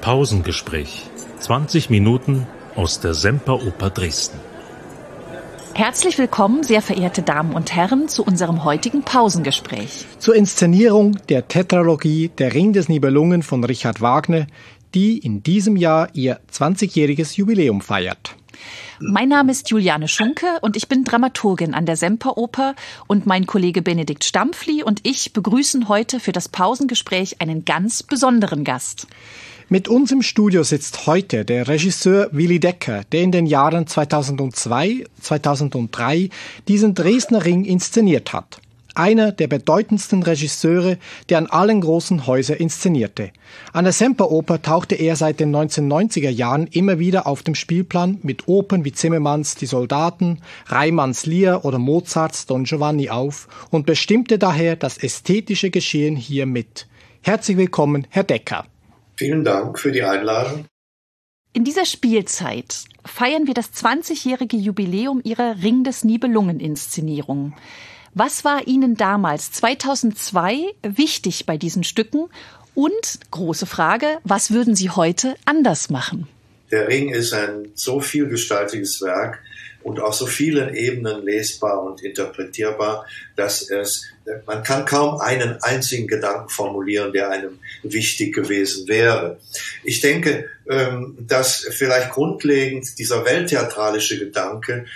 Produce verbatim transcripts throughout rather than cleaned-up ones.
Pausengespräch. zwanzig Minuten aus der Semperoper Dresden. Herzlich willkommen, sehr verehrte Damen und Herren, zu unserem heutigen Pausengespräch. Zur Inszenierung der Tetralogie Der Ring des Nibelungen von Richard Wagner, die in diesem Jahr ihr zwanzigjähriges Jubiläum feiert. Mein Name ist Juliane Schunke und ich bin Dramaturgin an der Semperoper und mein Kollege Benedikt Stampfli und ich begrüßen heute für das Pausengespräch einen ganz besonderen Gast. Mit uns im Studio sitzt heute der Regisseur Willy Decker, der in den Jahren zweitausendzwei, zweitausenddrei diesen Dresdner Ring inszeniert hat. Einer der bedeutendsten Regisseure, der an allen großen Häusern inszenierte. An der Semperoper tauchte er seit den neunzehnhundertneunziger Jahren immer wieder auf dem Spielplan mit Opern wie Zimmermanns Die Soldaten, Reimanns Lear oder Mozarts Don Giovanni auf und bestimmte daher das ästhetische Geschehen hier mit. Herzlich willkommen, Herr Decker. Vielen Dank für die Einladung. In dieser Spielzeit feiern wir das zwanzigjährige Jubiläum Ihrer Ring des Nibelungen-Inszenierung. Was war Ihnen damals, zweitausendzwei, wichtig bei diesen Stücken? Und, große Frage, was würden Sie heute anders machen? Der Ring ist ein so vielgestaltiges Werk und auf so vielen Ebenen lesbar und interpretierbar, dass es, man kann kaum einen einzigen Gedanken formulieren, der einem wichtig gewesen wäre. Ich denke, dass vielleicht grundlegend dieser welttheatralische Gedanke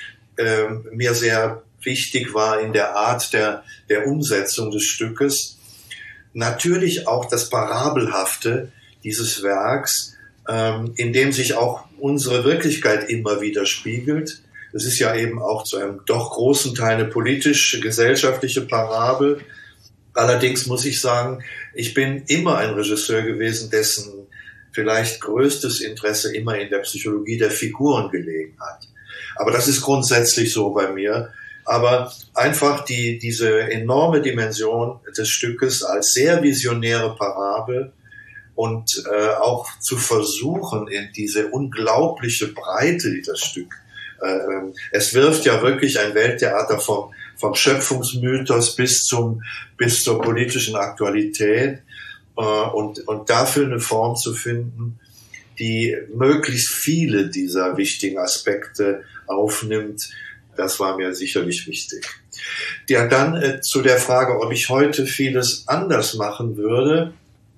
mir sehr wichtig war in der Art der, der Umsetzung des Stückes. Natürlich auch das Parabelhafte dieses Werks, ähm, in dem sich auch unsere Wirklichkeit immer wieder spiegelt. Es ist ja eben auch zu einem doch großen Teil eine politisch-gesellschaftliche Parabel. Allerdings muss ich sagen, ich bin immer ein Regisseur gewesen, dessen vielleicht größtes Interesse immer in der Psychologie der Figuren gelegen hat. Aber das ist grundsätzlich so bei mir. Aber einfach die, diese enorme Dimension des Stückes als sehr visionäre Parabel und äh, auch zu versuchen, in diese unglaubliche Breite, die das Stück, äh, es wirft ja wirklich ein Welttheater vom, vom Schöpfungsmythos bis zum, bis zur politischen Aktualität, äh, und, und dafür eine Form zu finden, die möglichst viele dieser wichtigen Aspekte aufnimmt. Das war mir sicherlich wichtig. Ja, dann äh, zu der Frage, ob ich heute vieles anders machen würde.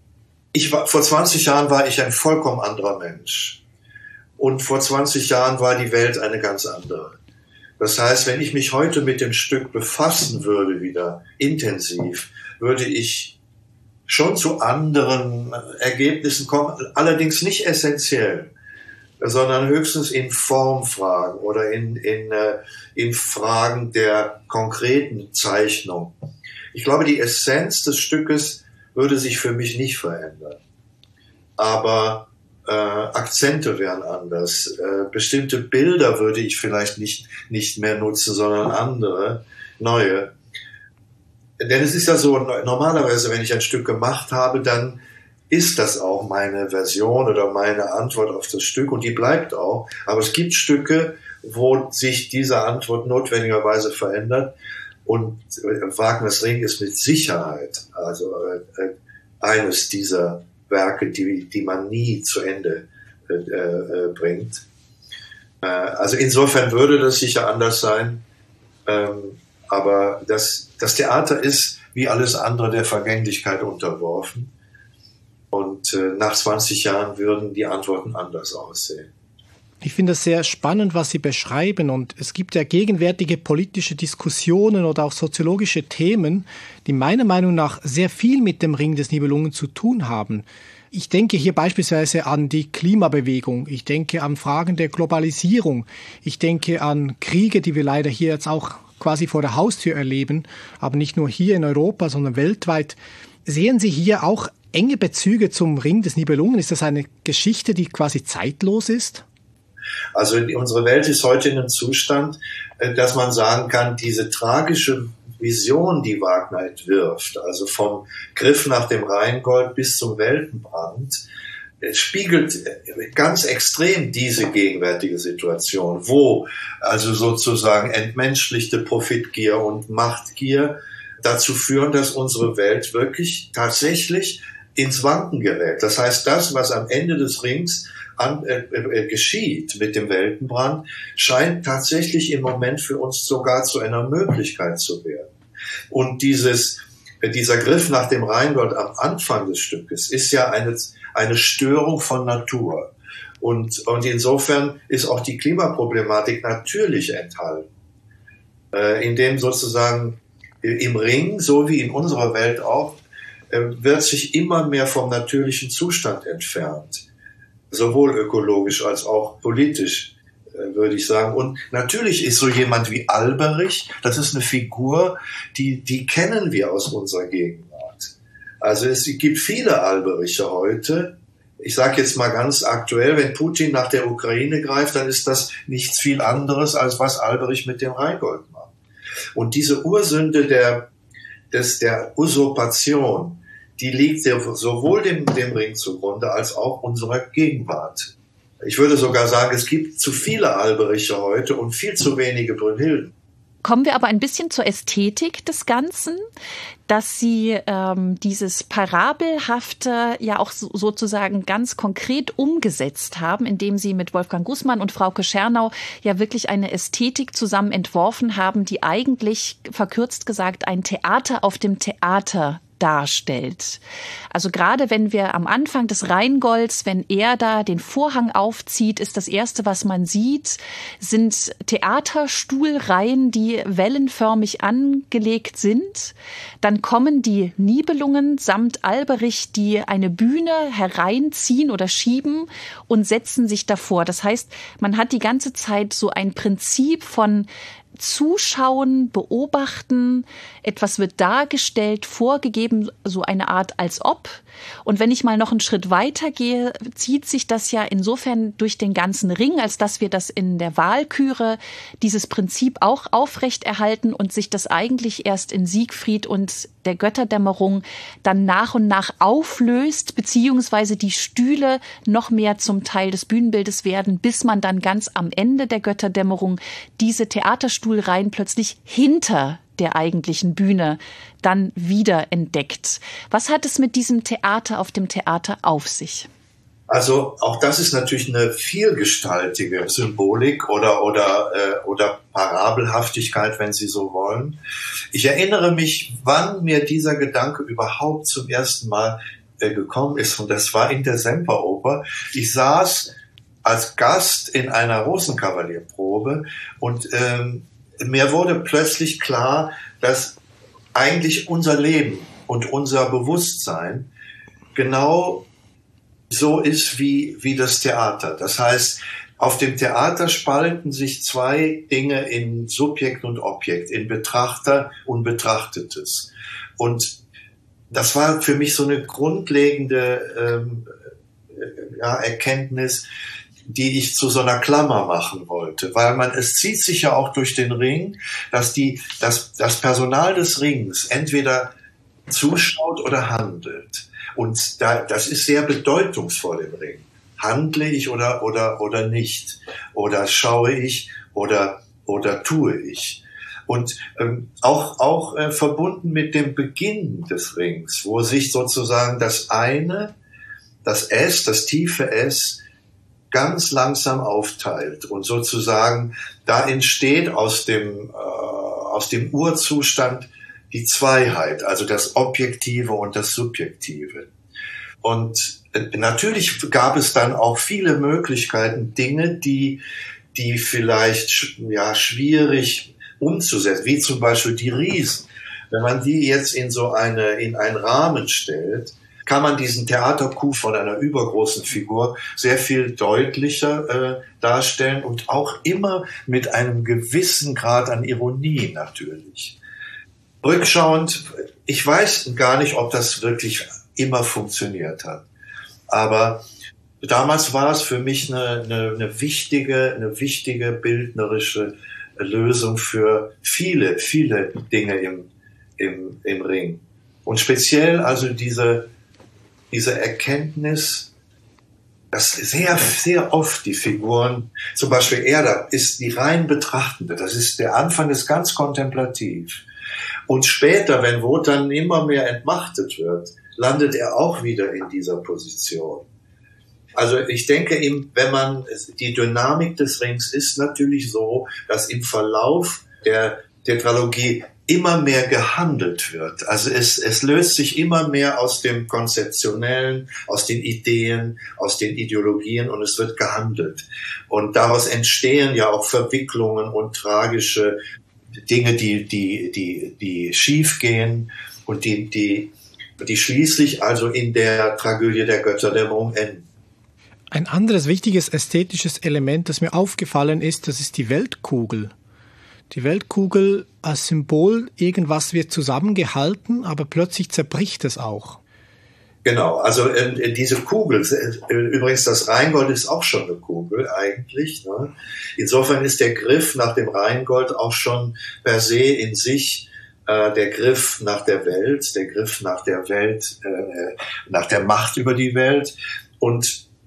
Ich war, vor zwanzig Jahren war ich ein vollkommen anderer Mensch. Und vor zwanzig Jahren war die Welt eine ganz andere. Das heißt, wenn ich mich heute mit dem Stück befassen würde, wieder intensiv, würde ich schon zu anderen Ergebnissen kommen, allerdings nicht essentiell, sondern höchstens in Formfragen oder in, in, in Fragen der konkreten Zeichnung. Ich glaube, die Essenz des Stückes würde sich für mich nicht verändern. Aber äh, Akzente wären anders. Äh, bestimmte Bilder würde ich vielleicht nicht, nicht mehr nutzen, sondern andere, neue. Denn es ist ja so, normalerweise, wenn ich ein Stück gemacht habe, dann ist das auch meine Version oder meine Antwort auf das Stück und die bleibt auch. Aber es gibt Stücke, wo sich diese Antwort notwendigerweise verändert und Wagners Ring ist mit Sicherheit also äh, eines dieser Werke, die, die man nie zu Ende äh, äh, bringt. Äh, also insofern würde das sicher anders sein, ähm, aber das, das Theater ist wie alles andere der Vergänglichkeit unterworfen. Und äh, nach zwanzig Jahren würden die Antworten anders aussehen. Ich finde es sehr spannend, was Sie beschreiben. Und es gibt ja gegenwärtige politische Diskussionen oder auch soziologische Themen, die meiner Meinung nach sehr viel mit dem Ring des Nibelungen zu tun haben. Ich denke hier beispielsweise an die Klimabewegung. Ich denke an Fragen der Globalisierung. Ich denke an Kriege, die wir leider hier jetzt auch quasi vor der Haustür erleben, aber nicht nur hier in Europa, sondern weltweit. Sehen Sie hier auch enge Bezüge zum Ring des Nibelungen? Ist das eine Geschichte, die quasi zeitlos ist? Also unsere Welt ist heute in einem Zustand, dass man sagen kann, diese tragische Vision, die Wagner entwirft, also vom Griff nach dem Rheingold bis zum Weltenbrand, spiegelt ganz extrem diese gegenwärtige Situation, wo also sozusagen entmenschlichte Profitgier und Machtgier dazu führen, dass unsere Welt wirklich tatsächlich ins Wanken gerät. Das heißt, das, was am Ende des Rings an, äh, äh, geschieht mit dem Weltenbrand, scheint tatsächlich im Moment für uns sogar zu einer Möglichkeit zu werden. Und dieses, äh, dieser Griff nach dem Rheingold am Anfang des Stückes ist ja eine, eine Störung von Natur. Und, und insofern ist auch die Klimaproblematik natürlich enthalten, äh, indem sozusagen im Ring, so wie in unserer Welt auch, äh, wird sich immer mehr vom natürlichen Zustand entfernt. Sowohl ökologisch als auch politisch, äh, würde ich sagen. Und natürlich ist so jemand wie Alberich, das ist eine Figur, die, die kennen wir aus unserer Gegenwart. Also es gibt viele Alberiche heute. Ich sage jetzt mal ganz aktuell, wenn Putin nach der Ukraine greift, dann ist das nichts viel anderes, als was Alberich mit dem Rheingold macht. Und diese Ursünde der, des, der Usurpation, die liegt sowohl dem, dem Ring zugrunde als auch unserer Gegenwart. Ich würde sogar sagen, es gibt zu viele Alberiche heute und viel zu wenige Brünnhilden. Kommen wir aber ein bisschen zur Ästhetik des Ganzen, dass Sie ähm, dieses Parabelhafte ja auch so, sozusagen ganz konkret umgesetzt haben, indem Sie mit Wolfgang Gußmann und Frauke Schernau ja wirklich eine Ästhetik zusammen entworfen haben, die eigentlich, verkürzt gesagt, ein Theater auf dem Theater darstellt. Also gerade wenn wir am Anfang des Rheingolds, wenn er da den Vorhang aufzieht, ist das Erste, was man sieht, sind Theaterstuhlreihen, die wellenförmig angelegt sind. Dann kommen die Nibelungen samt Alberich, die eine Bühne hereinziehen oder schieben und setzen sich davor. Das heißt, man hat die ganze Zeit so ein Prinzip von Zuschauen, beobachten, etwas wird dargestellt, vorgegeben, so eine Art als ob. Und wenn ich mal noch einen Schritt weiter gehe, zieht sich das ja insofern durch den ganzen Ring, als dass wir das in der Walküre, dieses Prinzip auch aufrechterhalten und sich das eigentlich erst in Siegfried und der Götterdämmerung dann nach und nach auflöst, beziehungsweise die Stühle noch mehr zum Teil des Bühnenbildes werden, bis man dann ganz am Ende der Götterdämmerung diese Theaterstuhlreihen plötzlich hinter der eigentlichen Bühne dann wieder entdeckt. Was hat es mit diesem Theater auf dem Theater auf sich? Also auch das ist natürlich eine vielgestaltige Symbolik oder oder äh, oder Parabelhaftigkeit, wenn Sie so wollen. Ich erinnere mich, wann mir dieser Gedanke überhaupt zum ersten Mal äh, gekommen ist, und das war in der Semperoper. Ich saß als Gast in einer Rosenkavalierprobe und ähm, mir wurde plötzlich klar, dass eigentlich unser Leben und unser Bewusstsein genau so ist wie, wie das Theater. Das heißt, auf dem Theater spalten sich zwei Dinge in Subjekt und Objekt, in Betrachter und Betrachtetes. Und das war für mich so eine grundlegende ähm, ja, Erkenntnis, die ich zu so einer Klammer machen wollte, weil man, es zieht sich ja auch durch den Ring, dass die, dass das Personal des Rings entweder zuschaut oder handelt. Und da, das ist sehr bedeutungsvoll im Ring. Handle ich oder, oder, oder nicht? Oder schaue ich oder, oder tue ich? Und ähm, auch, auch äh, verbunden mit dem Beginn des Rings, wo sich sozusagen das eine, das S, das tiefe S, ganz langsam aufteilt und sozusagen da entsteht aus dem, äh, aus dem Urzustand die Zweiheit, also das Objektive und das Subjektive. Und äh, natürlich gab es dann auch viele Möglichkeiten, Dinge, die, die vielleicht ja, schwierig umzusetzen, wie zum Beispiel die Riesen. Wenn man die jetzt in so eine, in einen Rahmen stellt, kann man diesen Theatercoup von einer übergroßen Figur sehr viel deutlicher äh, darstellen und auch immer mit einem gewissen Grad an Ironie natürlich. Rückschauend, ich weiß gar nicht, ob das wirklich immer funktioniert hat, aber damals war es für mich eine, eine, eine wichtige, eine wichtige bildnerische Lösung für viele, viele Dinge im, im, im Ring. Und speziell also diese diese Erkenntnis, dass sehr, sehr oft die Figuren, zum Beispiel er, da ist die rein Betrachtende, das ist der Anfang, ist ganz kontemplativ. Und später, wenn Wotan immer mehr entmachtet wird, landet er auch wieder in dieser Position. Also ich denke, wenn man, die Dynamik des Rings ist natürlich so, dass im Verlauf der Tetralogie immer mehr gehandelt wird. Also es, es löst sich immer mehr aus dem Konzeptionellen, aus den Ideen, aus den Ideologien und es wird gehandelt. Und daraus entstehen ja auch Verwicklungen und tragische Dinge, die, die, die, die schief gehen und die, die, die schließlich also in der Tragödie der Götterdämmerung enden. Ein anderes wichtiges ästhetisches Element, das mir aufgefallen ist, das ist die Weltkugel. Die Weltkugel als Symbol, irgendwas wird zusammengehalten, aber plötzlich zerbricht es auch. Genau, also äh, diese Kugel, äh, übrigens das Rheingold ist auch schon eine Kugel eigentlich. Ne? Insofern ist der Griff nach dem Rheingold auch schon per se in sich äh, der Griff nach der Welt, der Griff nach der Welt, äh, nach der Macht über die Welt. Und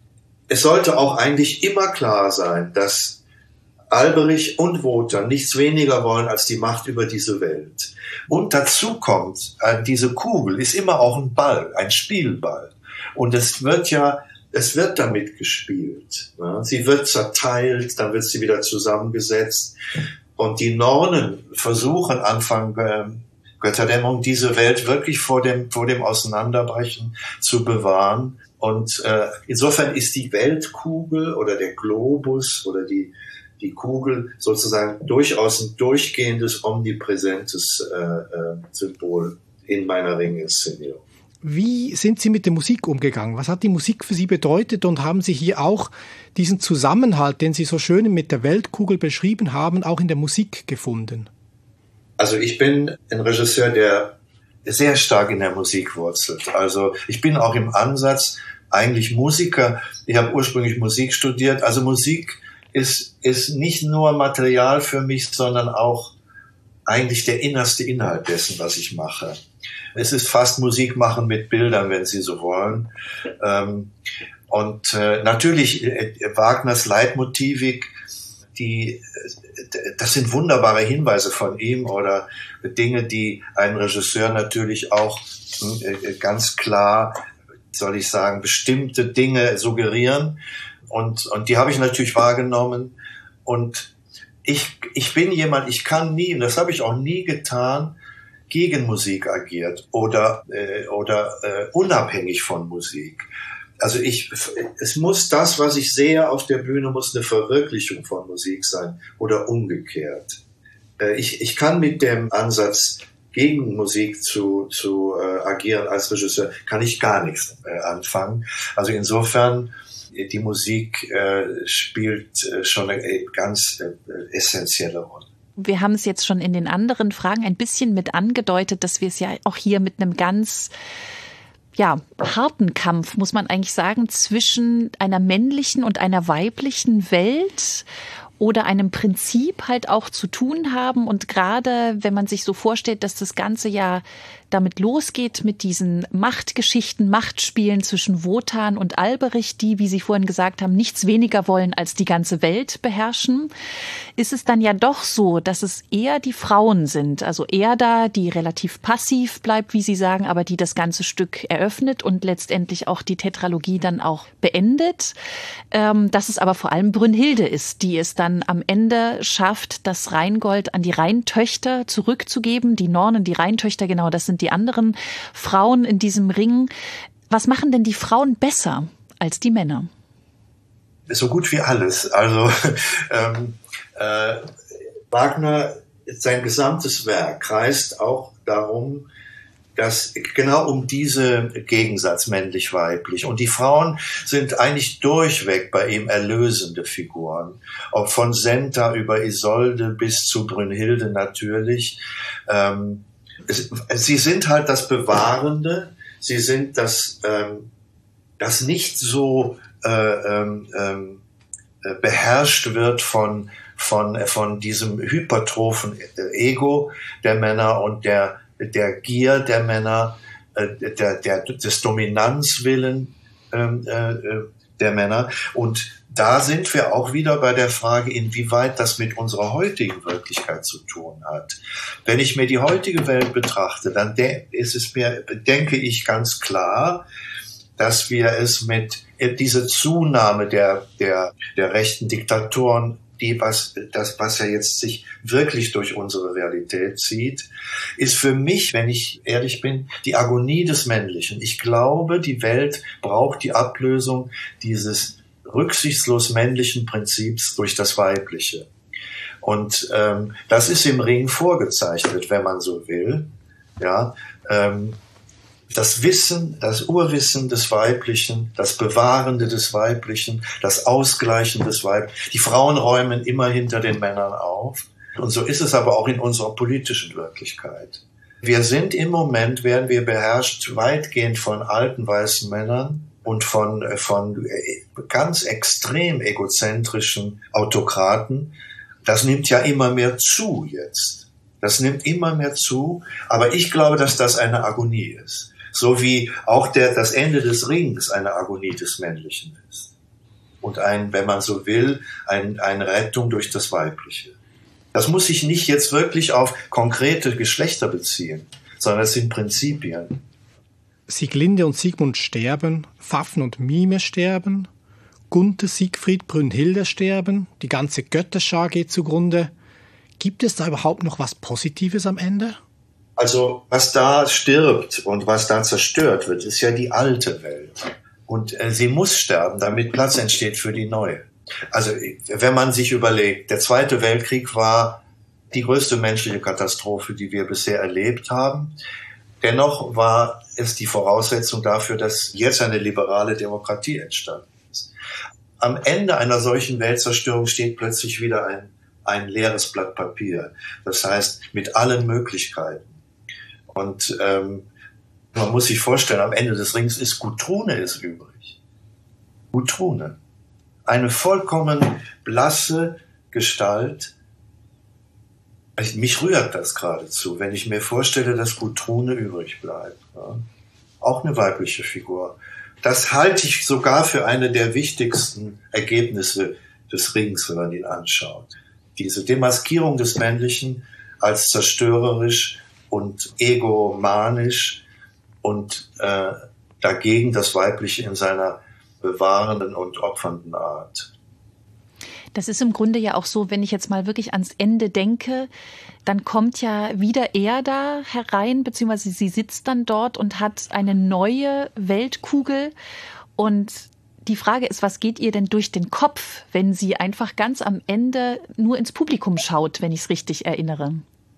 es sollte auch eigentlich immer klar sein, dass Alberich und Wotan nichts weniger wollen als die Macht über diese Welt. Und dazu kommt, diese Kugel ist immer auch ein Ball, ein Spielball. Und es wird ja, es wird damit gespielt. Sie wird zerteilt, dann wird sie wieder zusammengesetzt. Und die Nornen versuchen Anfang Götterdämmerung diese Welt wirklich vor dem, vor dem Auseinanderbrechen zu bewahren. Und äh, insofern ist die Weltkugel oder der Globus oder die die Kugel sozusagen durchaus ein durchgehendes, omnipräsentes äh, äh, Symbol in meiner Ringinszenierung. Wie sind Sie mit der Musik umgegangen? Was hat die Musik für Sie bedeutet? Und haben Sie hier auch diesen Zusammenhalt, den Sie so schön mit der Weltkugel beschrieben haben, auch in der Musik gefunden? Also ich bin ein Regisseur, der sehr stark in der Musik wurzelt. Also ich bin auch im Ansatz eigentlich Musiker. Ich habe ursprünglich Musik studiert. Also Musik ist, ist nicht nur Material für mich, sondern auch eigentlich der innerste Inhalt dessen, was ich mache. Es ist fast Musik machen mit Bildern, wenn Sie so wollen. Ähm, und äh, natürlich äh, Wagners Leitmotivik, die, das sind wunderbare Hinweise von ihm oder Dinge, die ein Regisseur natürlich auch äh, ganz klar, soll ich sagen, bestimmte Dinge suggerieren. Und, und die habe ich natürlich wahrgenommen. Und ich, ich bin jemand, ich kann nie, und das habe ich auch nie getan, gegen Musik agiert oder, äh, oder äh, unabhängig von Musik. Also ich, es muss das, was ich sehe auf der Bühne, muss eine Verwirklichung von Musik sein oder umgekehrt. Äh, ich, ich kann mit dem Ansatz, gegen Musik zu, zu äh, agieren als Regisseur, kann ich gar nichts äh, anfangen. Also insofern, die Musik äh, spielt äh, schon eine ganz äh, essentielle Rolle. Wir haben es jetzt schon in den anderen Fragen ein bisschen mit angedeutet, dass wir es ja auch hier mit einem ganz ja, harten Kampf, muss man eigentlich sagen, zwischen einer männlichen und einer weiblichen Welt oder einem Prinzip halt auch zu tun haben. Und gerade wenn man sich so vorstellt, dass das Ganze ja damit losgeht mit diesen Machtgeschichten, Machtspielen zwischen Wotan und Alberich, die, wie Sie vorhin gesagt haben, nichts weniger wollen als die ganze Welt beherrschen, ist es dann ja doch so, dass es eher die Frauen sind, also Erda, die relativ passiv bleibt, wie Sie sagen, aber die das ganze Stück eröffnet und letztendlich auch die Tetralogie dann auch beendet, ähm, dass es aber vor allem Brünnhilde ist, die es dann am Ende schafft, das Rheingold an die Rheintöchter zurückzugeben, die Nornen, die Rheintöchter, genau, das sind die anderen Frauen in diesem Ring. Was machen denn die Frauen besser als die Männer? So gut wie alles. Also ähm, äh, Wagner, sein gesamtes Werk kreist auch darum, dass genau um diese Gegensatz männlich-weiblich. Und die Frauen sind eigentlich durchweg bei ihm erlösende Figuren. Ob von Senta über Isolde bis zu Brünnhilde natürlich. Ähm, es, sie sind halt das Bewahrende. Sie sind das, ähm, das nicht so äh, ähm, äh, beherrscht wird von, von, von diesem hypertrophen Ego der Männer und der der Gier der Männer, äh, der, der, des Dominanzwillen ähm, äh, der Männer. Und da sind wir auch wieder bei der Frage, inwieweit das mit unserer heutigen Wirklichkeit zu tun hat. Wenn ich mir die heutige Welt betrachte, dann de- ist es mir, denke ich, ganz klar, dass wir es mit diese Zunahme der, der, der rechten Diktatoren, die was, das, was ja jetzt sich wirklich durch unsere Realität zieht, ist für mich, wenn ich ehrlich bin, die Agonie des Männlichen. Ich glaube, die Welt braucht die Ablösung dieses rücksichtslos männlichen Prinzips durch das Weibliche. Und ähm, das ist im Ring vorgezeichnet, wenn man so will. Ja, ähm, das Wissen, das Urwissen des Weiblichen, das Bewahrende des Weiblichen, das Ausgleichen des Weiblichen. Die Frauen räumen immer hinter den Männern auf. Und so ist es aber auch in unserer politischen Wirklichkeit. Wir sind im Moment, werden wir beherrscht weitgehend von alten weißen Männern und von, von ganz extrem egozentrischen Autokraten. Das nimmt ja immer mehr zu jetzt. Das nimmt immer mehr zu. Aber ich glaube, dass das eine Agonie ist. So wie auch der, das Ende des Rings eine Agonie des Männlichen ist. Und ein, wenn man so will, ein, eine Rettung durch das Weibliche. Das muss sich nicht jetzt wirklich auf konkrete Geschlechter beziehen, sondern es sind Prinzipien. Sieglinde und Siegmund sterben, Pfaffen und Mime sterben, Gunther, Siegfried, Brünnhilde sterben, die ganze Götterschar geht zugrunde. Gibt es da überhaupt noch was Positives am Ende? Also was da stirbt und was da zerstört wird, ist ja die alte Welt. Und äh, sie muss sterben, damit Platz entsteht für die neue. Also wenn man sich überlegt, der Zweite Weltkrieg war die größte menschliche Katastrophe, die wir bisher erlebt haben. Dennoch war es die Voraussetzung dafür, dass jetzt eine liberale Demokratie entstanden ist. Am Ende einer solchen Weltzerstörung steht plötzlich wieder ein, ein leeres Blatt Papier. Das heißt, mit allen Möglichkeiten. Und ähm, man muss sich vorstellen, am Ende des Rings ist Gudrune ist übrig. Gudrune. Eine vollkommen blasse Gestalt. Mich rührt das geradezu, wenn ich mir vorstelle, dass Gudrune übrig bleibt. Ja. Auch eine weibliche Figur. Das halte ich sogar für eine der wichtigsten Ergebnisse des Rings, wenn man ihn anschaut. Diese Demaskierung des Männlichen als zerstörerisch und egomanisch und äh, dagegen das Weibliche in seiner bewahrenden und opfernden Art. Das ist im Grunde ja auch so, wenn ich jetzt mal wirklich ans Ende denke, dann kommt ja wieder er da herein, beziehungsweise sie sitzt dann dort und hat eine neue Weltkugel. Und die Frage ist, was geht ihr denn durch den Kopf, wenn sie einfach ganz am Ende nur ins Publikum schaut, wenn ich es richtig erinnere?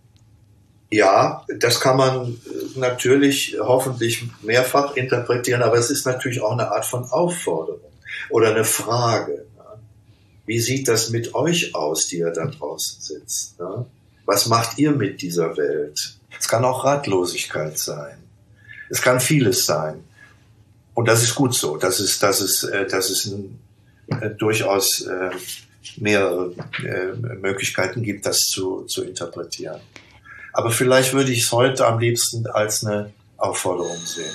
Ja, das kann man natürlich hoffentlich mehrfach interpretieren, aber es ist natürlich auch eine Art von Aufforderung oder eine Frage. Wie sieht das mit euch aus, die ihr da draußen sitzt? Was macht ihr mit dieser Welt? Es kann auch Ratlosigkeit sein. Es kann vieles sein. Und das ist gut so, dass es, dass es, dass es äh, durchaus äh, mehrere äh, Möglichkeiten gibt, das zu, zu interpretieren. Aber vielleicht würde ich es heute am liebsten als eine Aufforderung sehen.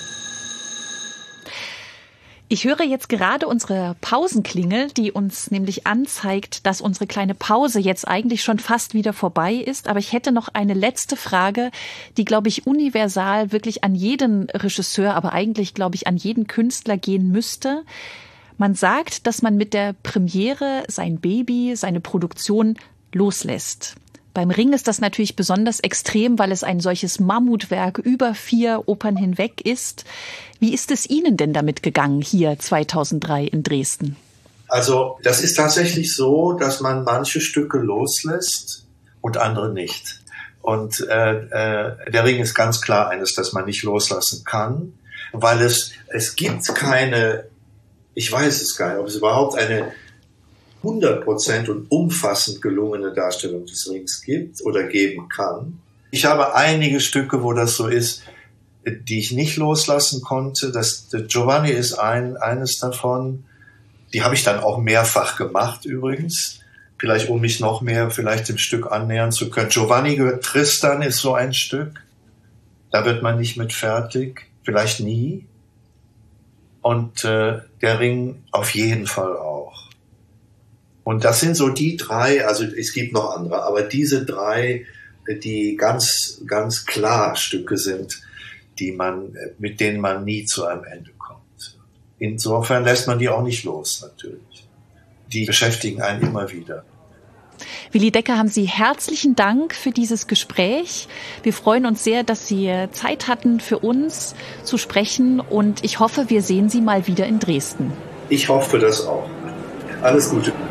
Ich höre jetzt gerade unsere Pausenklingel, die uns nämlich anzeigt, dass unsere kleine Pause jetzt eigentlich schon fast wieder vorbei ist. Aber ich hätte noch eine letzte Frage, die, glaube ich, universal wirklich an jeden Regisseur, aber eigentlich, glaube ich, an jeden Künstler gehen müsste. Man sagt, dass man mit der Premiere sein Baby, seine Produktion loslässt. Beim Ring ist das natürlich besonders extrem, weil es ein solches Mammutwerk über vier Opern hinweg ist. Wie ist es Ihnen denn damit gegangen hier zweitausenddrei in Dresden? Also das ist tatsächlich so, dass man manche Stücke loslässt und andere nicht. Und äh, äh, der Ring ist ganz klar eines, das man nicht loslassen kann, weil es es gibt keine, ich weiß es gar nicht, ob es überhaupt eine hundert Prozent und umfassend gelungene Darstellung des Rings gibt oder geben kann. Ich habe einige Stücke, wo das so ist, die ich nicht loslassen konnte. Das, das Giovanni ist ein, eines davon. Die habe ich dann auch mehrfach gemacht übrigens. Vielleicht um mich noch mehr vielleicht dem Stück annähern zu können. Giovanni gehört, Tristan ist so ein Stück. Da wird man nicht mit fertig. Vielleicht nie. Und äh, der Ring auf jeden Fall auch. Und das sind so die drei, also es gibt noch andere, aber diese drei, die ganz, ganz klar Stücke sind, die man, mit denen man nie zu einem Ende kommt. Insofern lässt man die auch nicht los, natürlich. Die beschäftigen einen immer wieder. Willi Decker, haben Sie herzlichen Dank für dieses Gespräch. Wir freuen uns sehr, dass Sie Zeit hatten, für uns zu sprechen, und ich hoffe, wir sehen Sie mal wieder in Dresden. Ich hoffe das auch. Alles Gute.